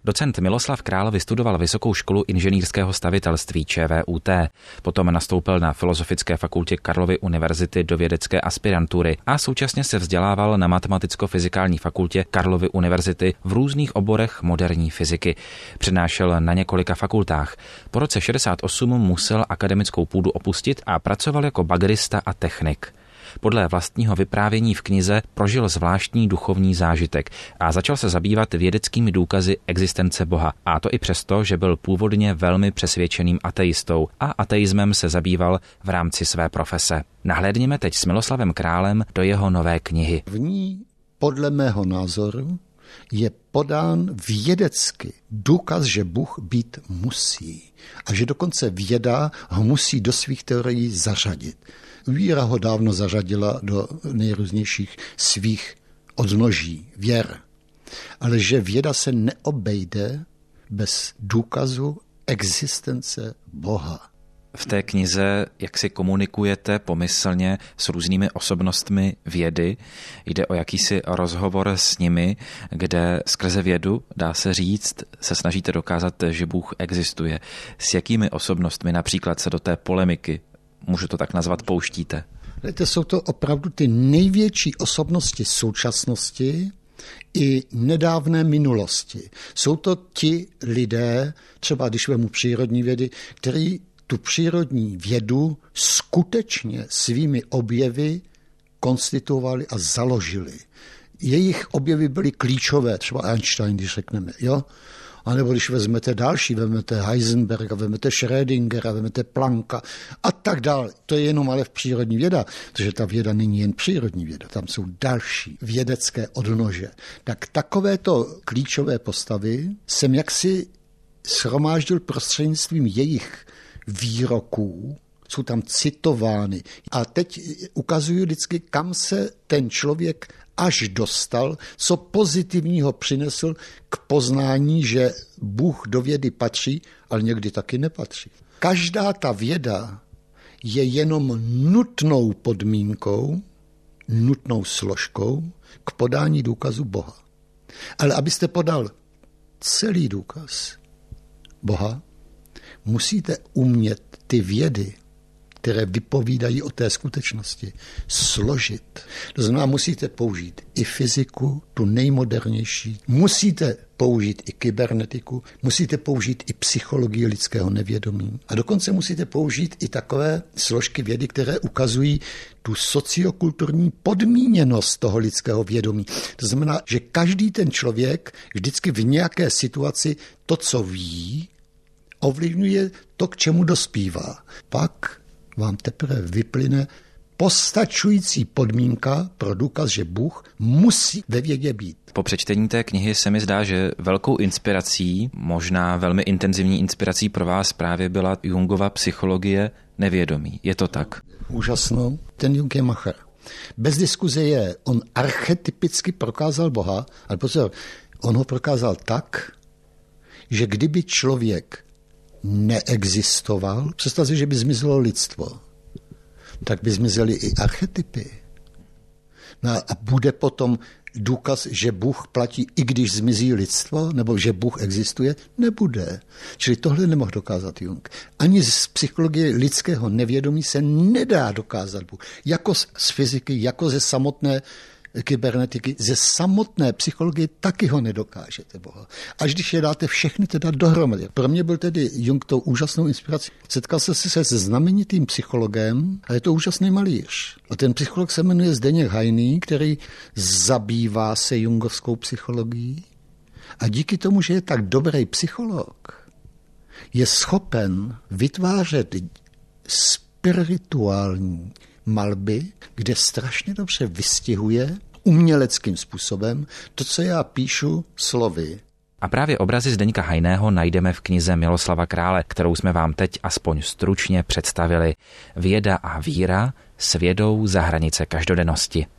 Docent Miloslav Král vystudoval Vysokou školu inženýrského stavitelství ČVUT. Potom nastoupil na Filozofické fakultě Karlovy univerzity do vědecké aspirantury a současně se vzdělával na Matematicko-fyzikální fakultě Karlovy univerzity v různých oborech moderní fyziky. Přednášel na několika fakultách. Po roce 68 musel akademickou půdu opustit a pracoval jako bagerista a technik. Podle vlastního vyprávění v knize prožil zvláštní duchovní zážitek a začal se zabývat vědeckými důkazy existence Boha. A to i přesto, že byl původně velmi přesvědčeným ateistou a ateismem se zabýval v rámci své profese. Nahlédněme teď s Miloslavem Králem do jeho nové knihy. V ní, podle mého názoru, je podán vědecky důkaz, že Bůh být musí a že dokonce věda ho musí do svých teorií zařadit. Víra ho dávno zařadila do nejrůznějších svých odnoží věr. Ale že věda se neobejde bez důkazu existence Boha. V té knize, jak si komunikujete pomyslně s různými osobnostmi vědy, jde o jakýsi rozhovor s nimi, kde skrze vědu, dá se říct, se snažíte dokázat, že Bůh existuje. S jakými osobnostmi například se do té polemiky, můžu to tak nazvat, pouštíte? Jsou to opravdu ty největší osobnosti současnosti i nedávné minulosti. Jsou to ti lidé, třeba když vemu přírodní vědy, kteří tu přírodní vědu skutečně svými objevy konstituovali a založili. Jejich objevy byly klíčové, třeba Einstein, když řekneme, jo? A nebo když vezmete další, vezmete Heisenberga, vezmete Schrödingera, vezmete Plancka a tak dále. To je jenom ale v přírodní věda, protože ta věda není jen přírodní věda, tam jsou další vědecké odnože. Tak takovéto klíčové postavy jsem jaksi shromáždil prostřednictvím jejich výroků, jsou tam citovány. A teď ukazuju vždycky, kam se ten člověk až dostal, co pozitivního přinesl k poznání, že Bůh do vědy patří, ale někdy taky nepatří. Každá ta věda je jenom nutnou podmínkou, nutnou složkou k podání důkazu Boha. Ale abyste podal celý důkaz Boha, musíte umět ty vědy, které vypovídají o té skutečnosti, složit. To znamená, musíte použít i fyziku, tu nejmodernější, musíte použít i kybernetiku, musíte použít i psychologii lidského nevědomí. A dokonce musíte použít i takové složky vědy, které ukazují tu sociokulturní podmíněnost toho lidského vědomí. To znamená, že každý ten člověk vždycky v nějaké situaci to, co ví, ovlivňuje to, k čemu dospívá. Pak vám teprve vyplyne postačující podmínka pro důkaz, že Bůh musí ve vědě být. Po přečtení té knihy se mi zdá, že velkou inspirací, možná velmi intenzivní inspirací pro vás právě byla Jungova psychologie nevědomí. Je to tak? Úžasnou. Ten Jung je macher. Bez diskuze je, on archetypicky prokázal Boha, ale pozor, on ho prokázal tak, že kdyby člověk neexistoval, představ si, že by zmizelo lidstvo, tak by zmizely i archetypy. No a bude potom důkaz, že Bůh platí, i když zmizí lidstvo, nebo že Bůh existuje? Nebude. Čili tohle nemohl dokázat Jung. Ani z psychologie lidského nevědomí se nedá dokázat Bůh. Jako z fyziky, jako ze samotné kybernetiky, ze samotné psychologie taky ho nedokážete Boha. Až když je dáte všechny teda dohromady. Pro mě byl tedy Jung tou úžasnou inspirací. Setkal jsem se se znamenitým psychologem a je to úžasný malíř. A ten psycholog se jmenuje Zdeněk Hajný, který zabývá se jungovskou psychologií a díky tomu, že je tak dobrý psycholog, je schopen vytvářet spirituální malby, kde strašně dobře vystihuje uměleckým způsobem to, co já píšu slovy. A právě obrazy Zdeňka Hajného najdeme v knize Miloslava Krále, kterou jsme vám teď aspoň stručně představili. Věda a víra s vědou za hranice každodennosti.